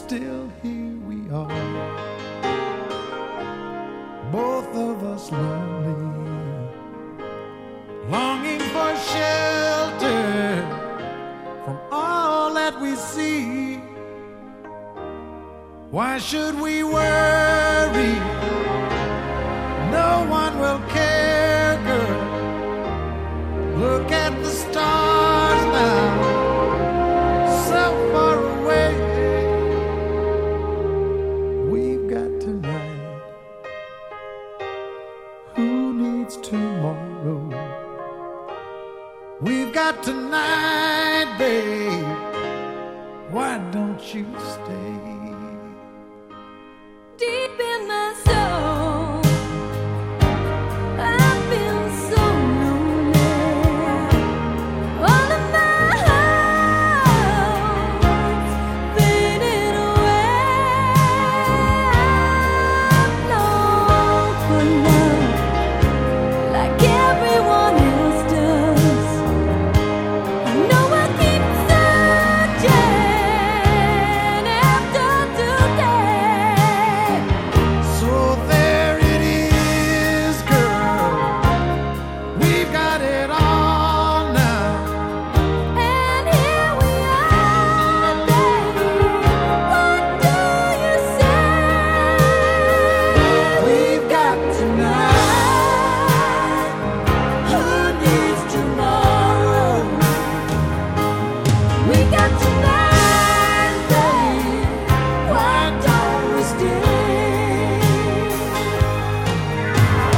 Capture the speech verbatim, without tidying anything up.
still here we are, both of us lonely, longing for shelter from all that we see. Why should we worry? No one will care, girl. Look at the stars now, so far away. We've got tonight. Who needs tomorrow? We've got tonight, babe. Why don't you stay?